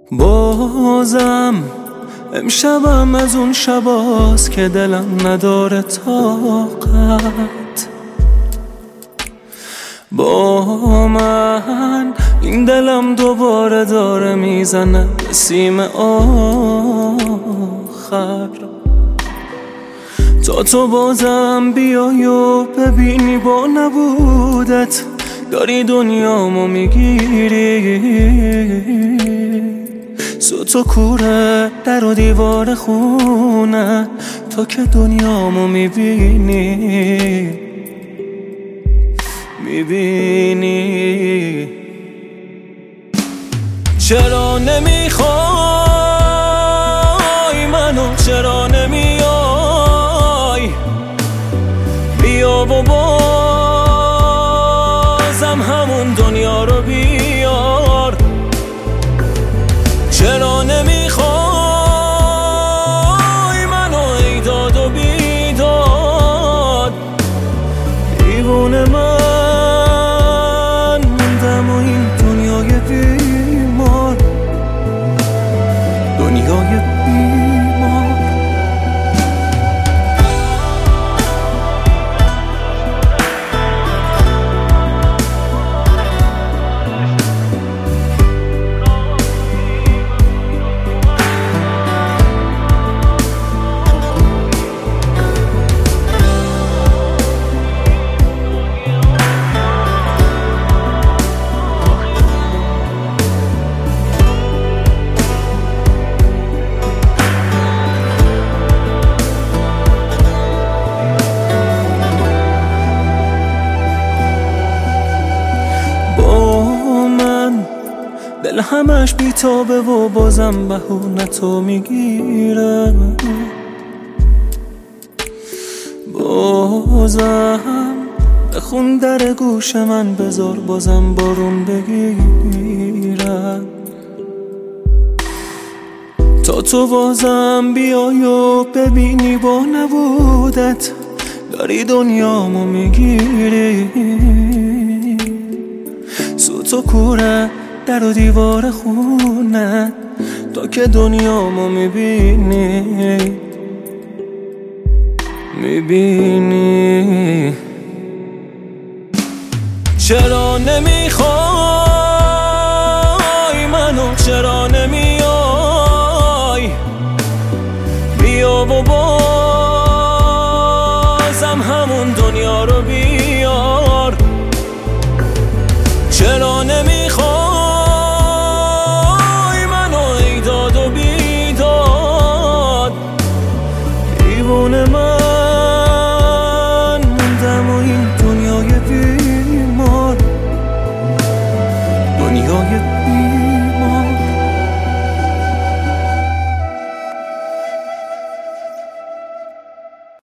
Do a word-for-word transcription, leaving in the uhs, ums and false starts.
بازم امشبم از اون شباست که دلم نداره طاقت. با من این دلم دوباره داره میزنه به سیم آخر. تا تو بازم بیای و ببینی با نبودت داری دنیامو میگیری. سوت و کوره در و دیوار خونه تو که دنیامو میبینی میبینی چرا نمیخوای منو، چرا نمیای بیا و بازم همون دنیا رو بیار. چرا نمیخوای منو ای داد و بیداد دیوونه من موندم و این دنیای بیمار، دنیای بیمار. دل همش بیتابه و بازم بهونه تو میگیره. بازم بخون در گوش من بذار بازم بارون بگیره. تا تو بازم بیای و ببینی با نبودت داری دنیامو میگیری. سوت و کوره در و دیوار خونه تو که دنیامو میبینی میبینی چرا نمیخوای منو، چرا نمیای بیا و بازم همون دنیا رو بیار. چرا نمیخوای دیوونه من